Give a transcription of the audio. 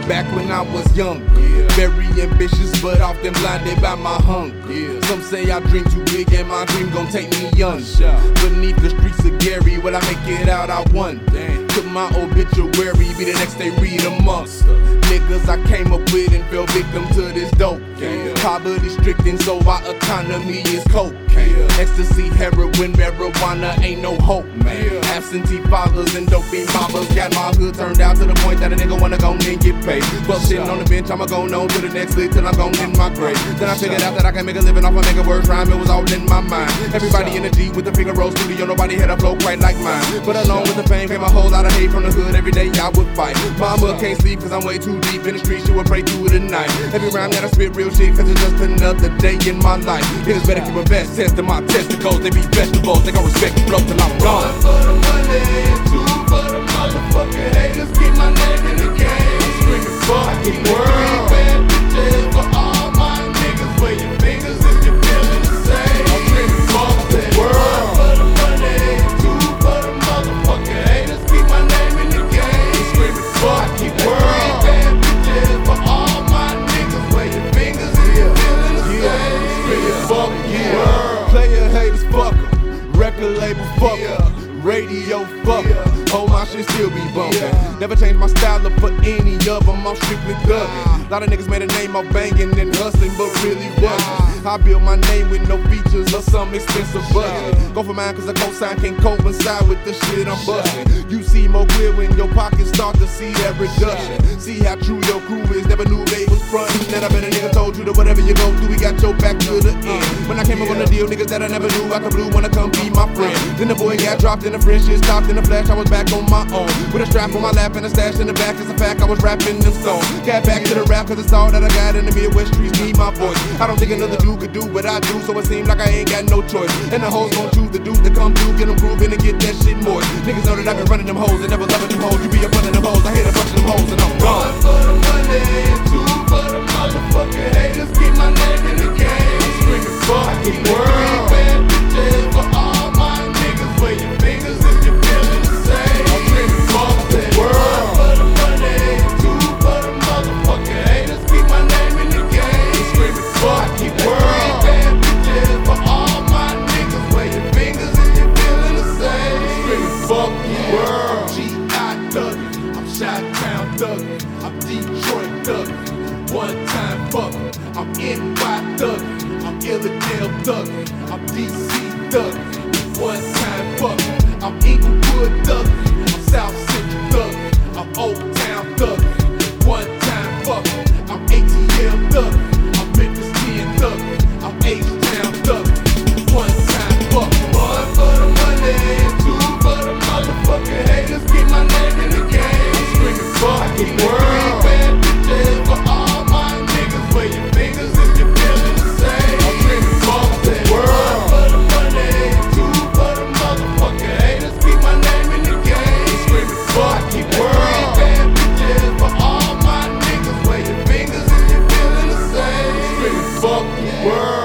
back when I was young. Very ambitious, but often blinded by my hunger. Some say I dream too big and my dream gon' take me young. Beneath the streets of Gary, when I make it out, I won. Took my obituary, be the next day read amongst the niggas I came up with and fell victim to this dope. Poverty stricken, so our economy is coke. Ecstasy, heroin, marijuana, ain't no hope, man. Absentee fathers and dopey mamas got my hood turned out to the point that a nigga wanna go and get paid. Well, sitting on the bench, I'ma go on to the next lick till I'm gone in my grave. Then I figured out that I can make a living off of making words rhyme. It was all in my mind. Everybody in the G with the Figaro studio, nobody had a flow quite like mine. But along with the fame came a whole lot of hate from the hood. Every day I would fight. Mama can't sleep cause I'm way too deep in the streets. She would pray through the night. Every rhyme that I spit real shit cause it's just another day in my life. Niggas better keep a best testing my testicles. They be vegetables, they gon' respect the flow till I'm gone. One for the money and two for the motherfucking haters. Keep my name in the game. I'm screaming fuck the world. Bad bitches for all my niggas. Where your fingers if you're feeling the same. I'm screaming fuck the world. One for the money and two for the motherfucking haters. Keep my name in the game. I'm screaming fuck the world. Bad bitches for all my niggas. Where your fingers if you're feeling the same. I'm screaming fuck the world. Player haters, fuck 'em. Record label, fuck 'em. Radio, fuck 'em. Oh, my shit still be bumpin'. Never change my style up for any of them. I'm strictly thuggin'. Lot of niggas made a name off banging and hustling, but really wasn't. I build my name with no features or some expensive budget. Go for mine cause the cosign can't coincide with the shit I'm bustin'. You see more clear when your pockets start to see that reduction. See how true your crew is. Never knew they was frontin'. Then I bet a nigga told you that whatever you go through, we got your back to the end. When I came up on the deal, niggas that I never knew out the blue wanna come be my friend. Then the boy got dropped and the friend shit stopped in the flash. I was back on my own with a strap on my lap and a stash in the back. It's a fact I was rapping them songs. Got back to the rap cause it's all that I got in the Midwest streets. Need my voice. I don't think another dude could do what I do, so it seems like I ain't got no choice. And the hoes gon' choose the dudes that come through, get them grooving and get that shit moist. Niggas know that I been running them hoes and never loving them hoes. You be up under them hoes, I hit a bunch of them hoes and I'm gone. One for the money and two for the motherfucking haters. Keep my name in the game. I'm screaming fuck the world. Bad bitches for all my niggas. Where your fingers if you're feeling the same. I'm screaming fuck the world. One for the money and two for the motherfucking haters. Keep my name in the game. I'm screaming fuck the world. Bad bitches for all my niggas. Where your fingers if you're feeling the same. I'm screaming fuck the world. I'm G.I. thuggin', I'm Chi-Town thuggin', I'm Detroit thuggin', one time fuckin', I'm NY thuggin', I'm Illidale thuggin', I'm DC thuggin', one time fuckin', I'm Inglewood thuggin', I'm South Central thuggin', I'm Old Town thuggin', one time fuckin', I'm ATL thuggin', I'm Memphis 10 thuggin', I'm H-Town thuggin', one time fuckin'. One for the money and two for the motherfucking haters. Keep my name in the game. I'm screaming fuck the world. Bad bitches for all my niggas. Where your fingers if you're feeling the same. I'm screaming fuck the world. One for the money and two for the motherfucking haters. Keep my name in the game. I'm screaming fuck the world. Bad bitches for all my niggas. Where your fingers if you're feeling the same. I'm screaming fuck the world.